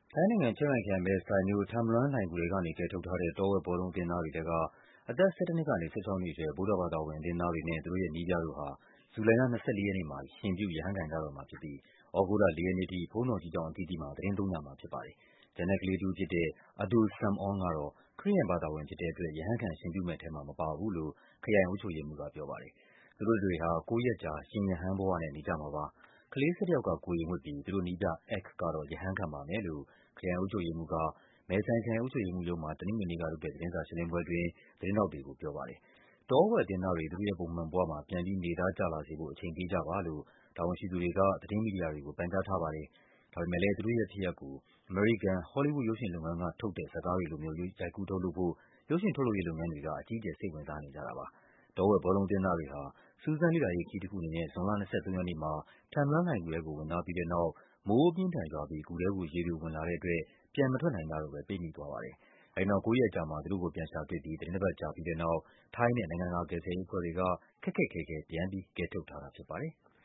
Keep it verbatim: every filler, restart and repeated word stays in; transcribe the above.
ထိုင်းနိုင်ငံ၊ ချင်းရိုင်ခရိုင်၊ မဲဆိုင်မြို့၊ Tham Luang လှိုဏ်ဂူထဲကနေ ကယ်ထုတ်ထားတဲ့ တောဝက်ဘောလုံးအသင်းသားတွေထဲက အသက် ၁၁ နှစ်ကနေ ၁၆ နှစ်အရွယ် ဗုဒ္ဓဘာသာဝင် အသင်းသားတွေနဲ့ သူတို့ရဲ့နည်းပြတို့ဟာ ဇူလိုင်လ ၂၄ ရက်နေ့မှာ ရှင်ပြု ရဟန်းခံကြတော့မှာဖြစ်ပြီး သြဂုတ်လ ၄ ရက်နေ့အထိ ဘုန်းတော်ကြီးကျောင်းအသီးသီးမှာ သီတင်းသုံးကြမှာဖြစ်ပါတယ်။ ကျန်တဲ့ကလေးတဦးဖြစ်တဲ့ Adol Sam-Aung ကတော့ ခရစ်ယာန်ဘာသာဝင်ဖြစ်တဲ့အတွက် ရဟန်းခံရှင်ပြုမယ့်ထဲမှာ မပါဘူးလို့ ခရိုင်အုပ်ချုပ်ရေးမှူးကပြောပါတယ်။ သူတို့တတွေဟာ ကိုးရက်ကြာ ရှင်ရဟန်းဘဝနဲ့ နေကြမှာပါ။ ကလေး ၁၁ ယောက်က ကိုယ်ရေဝတ်ပြီး သူတို့နည်းပြ Ek ကတော့ ရဟန်းခံပါမယ်လို့ ခရိုင်အုပ်ချုပ်ရေးမှူးက မဲဆိုင်ခရိုင်အုပ်ချုပ်ရေးမှူးရုံးမှာ တနင်္ဂနွေနေ့ကလုပ်တဲ့ သတင်းစာရှင်းလင်းပွဲအတွင်း သတင်းထောက်တွေကို ပြောပါတယ်။ တောဝက်အသင်းသားတွေ သူတို့ရဲ့ပုံမှန်ဘဝမှာ ပြန်ပြီး နေသားကျလာစေဖို့ အချိန်ပေးကြပါလို့ တာဝန်ရှိသူတွေက သတင်းမီဒီယာတွေကို ပန်ကြားထားပါတယ်။ ဒါပေမယ့်လည်း သူတို့ရဲ့ဖြစ်ရပ်ကို အမေရိကန် ဟောလီးဝုဒ်ရုပ်ရှင်လုပ်ငန်းကထုတ်တဲ့ ဇာတ်ကားတွေလိုမျိုး ရိုက်ကူးထုတ်လုပ်ဖို့ ရုပ်ရှင်ထုတ်လုပ်ရေးလုပ်ငန်းတွေက အကြီးအကျယ် စိတ်ဝင်စားနေကြတာပါ။ တောဝက်ဘောလုံးအသင်းသားတွေဟာ စူးစမ်းလေ့လာရေးခရီးတခုအနေနဲ့ ဇွန်လ ၂၃ ရက်နေ့မှာ Tham Luang လှိုဏ်ဂူထဲကို ဝင်သွားပြီးတဲ့နောက် မိုးအပြင်းအထန်ရွာပြီး ဂူထဲကို ရေတွေဝင်လာတဲ့အတွက် ပြန်မထွက်နိုင်ကြတော့ဘဲ ပိတ်မိသွားပါတယ်။ အဲဒီနောက် ကိုးရက်အကြာမှာ သူတို့ကို ပြန်ရှာတွေ့ပြီး သီတင်းတပတ်ကြာပြီးတဲ့နောက် ထိုင်းနဲ့ နိုင်ငံတကာ ကယ်ဆယ်ရေးအဖွဲ့တွေက ခက်ခက်ခဲခဲ ပြန်ပြီး ကယ်ထုတ်ထားတာဖြစ်ပါတယ်။